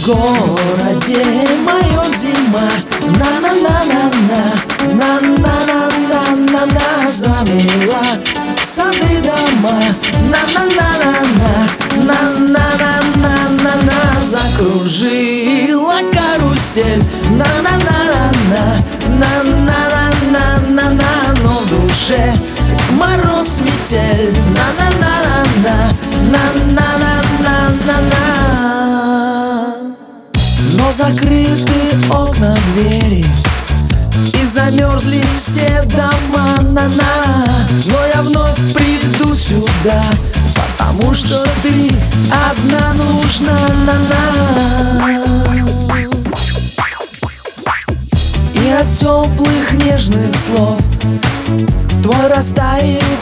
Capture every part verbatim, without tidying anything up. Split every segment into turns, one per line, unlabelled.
городе моем зима, на-на-на-на-на, на-на-на-на-на-на замела сады дома, на-на-на-на-на, на-на-на-на-на-на закружила карусель, на-на-на-на-на, на-на-на-на-на-на, но в душе мороз метель, на-на-на-на-на, на-на-на-на-на-на. Но закрыты окна, двери, и замерзли все дома, на-на. Но я вновь приду сюда, потому что ты одна нужна, на-на. И от теплых нежных слов твой растает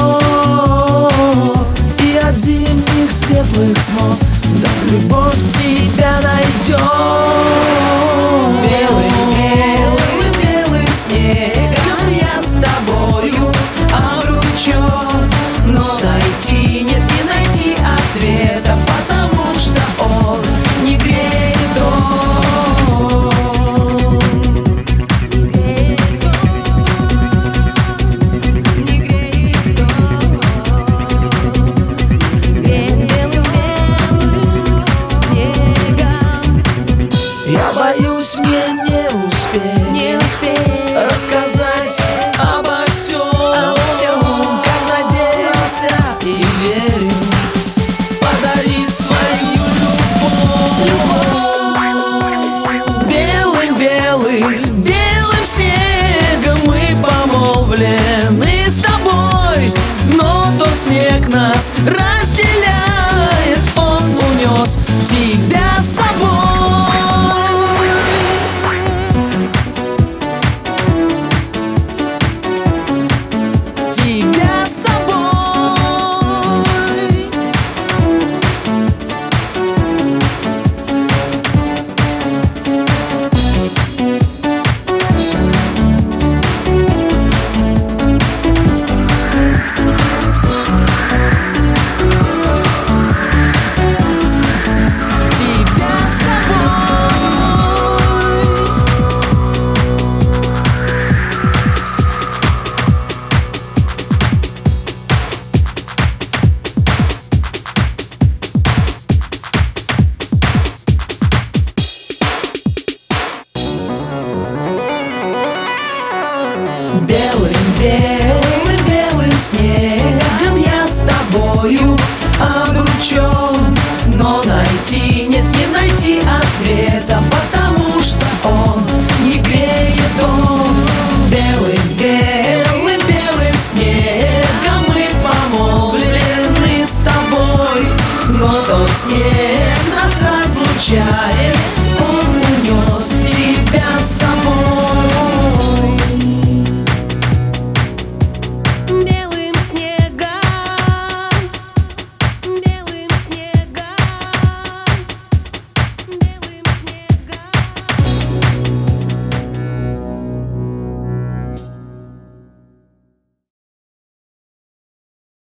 лед, и от зимних светлых снов вновь любовь тебя найдет. Белым, белым, белым снегом я с тобою обручен, но найти, нет, не найти ответа, потому что он не греет дом. Не греет дом. Я боюсь, мне не успеть,
не успеть
рассказать обо всем,
обо всем.
Как надеялся и верил подарить свою любовь. Белым, белым, белым снегом мы помолвлены с тобой, но тот снег нас разделяет, он унес тебя с собой. Тебя с собой. Тебя с Белым, белым, белым снегом я с тобою обручен, но найти, нет, не найти ответа, потому что он не греет дом. Белым, белым, белым снегом мы помолвлены с тобой, но тот снег нас разлучает, он унес тебя